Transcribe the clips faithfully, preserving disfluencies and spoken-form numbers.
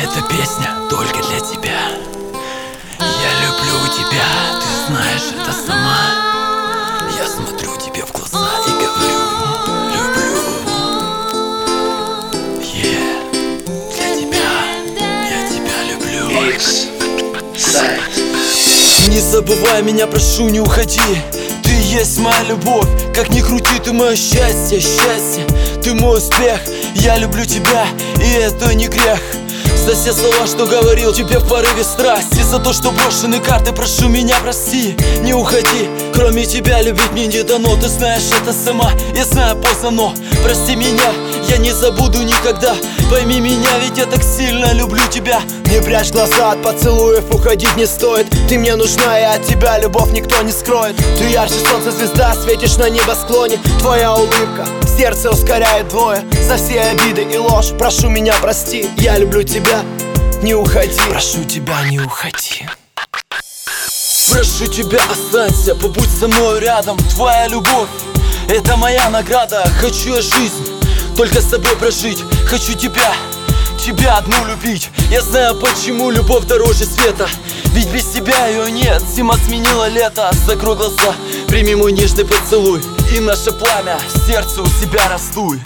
Эта песня только для тебя. Я люблю тебя, ты знаешь это сама. Я смотрю тебе в глаза и говорю: люблю. Yeah, для тебя, я тебя люблю. Не забывай меня, прошу, не уходи. Ты есть моя любовь, как ни крути, ты мое счастье, счастье. Ты мой успех, я люблю тебя, и это не грех. За все слова, что говорил тебе в порыве страсти, за то, что брошены карты, прошу меня, прости. Не уходи, кроме тебя любить мне не дано. Ты знаешь это сама, я знаю поздно, но прости меня, я не забуду никогда. Пойми меня, ведь я так сильно люблю тебя. Не прячь глаза от поцелуев, уходить не стоит. Ты мне нужна, и от тебя любовь никто не скроет. Ты ярче солнца, звезда, светишь на небосклоне. Твоя улыбка сердце ускоряет двое. За все обиды и ложь прошу меня, прости. Я люблю тебя, не уходи. Прошу тебя, не уходи. Прошу тебя, останься, побудь со мной рядом. Твоя любовь — это моя награда. Хочу я жизнь только с тобой прожить. Хочу тебя, тебя одну любить. Я знаю, почему любовь дороже света, ведь без тебя ее нет. Зима сменила лето. Закрой глаза, прими мой нежный поцелуй, и наше пламя в сердце у себя раздуй.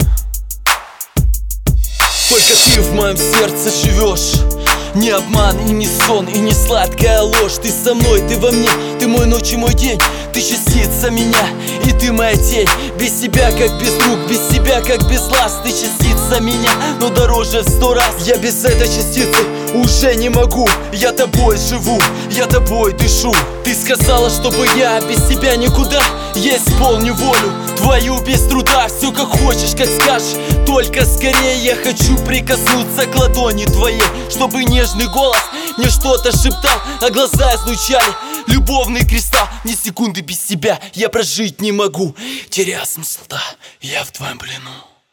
Только ты в моем сердце живешь. Не обман и не сон, и не сладкая ложь. Ты со мной, ты во мне, ты мой ночь и мой день. Ты частица меня, и ты моя тень. Без тебя как без рук, без тебя как без глаз. Ты частица меня, но дороже в сто раз. Я без этой частицы уже не могу. Я тобой живу, я тобой дышу. Ты сказала, чтобы я без тебя никуда. Я исполню волю твою без труда. Все как хочешь, как скажешь, только скорее. Я хочу прикоснуться к ладони твоей, чтобы нежный голос мне что-то шептал, а глаза излучали любовный кристалл. Ни секунды без тебя я прожить не могу. Теряя смысл, да, я в твоем плену.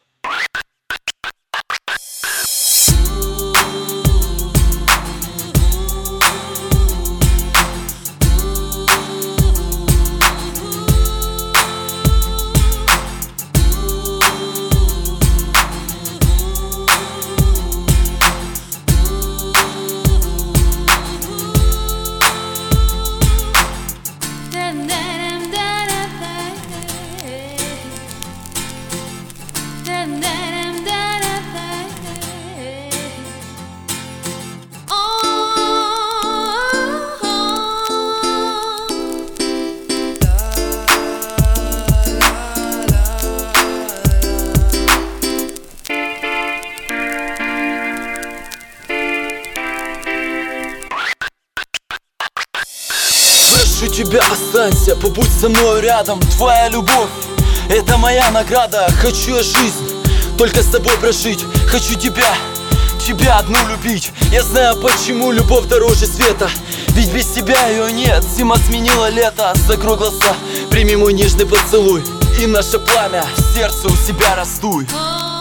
Прошу тебя, останься, побудь со мной рядом. Твоя любовь — это моя награда. Хочу я жизнь только с тобой прожить. Хочу тебя, тебя одну любить. Я знаю, почему любовь дороже света, ведь без тебя ее нет. Зима сменила лето. Закрой глаза, прими мой нежный поцелуй, и наше пламя в сердце у себя раздуй.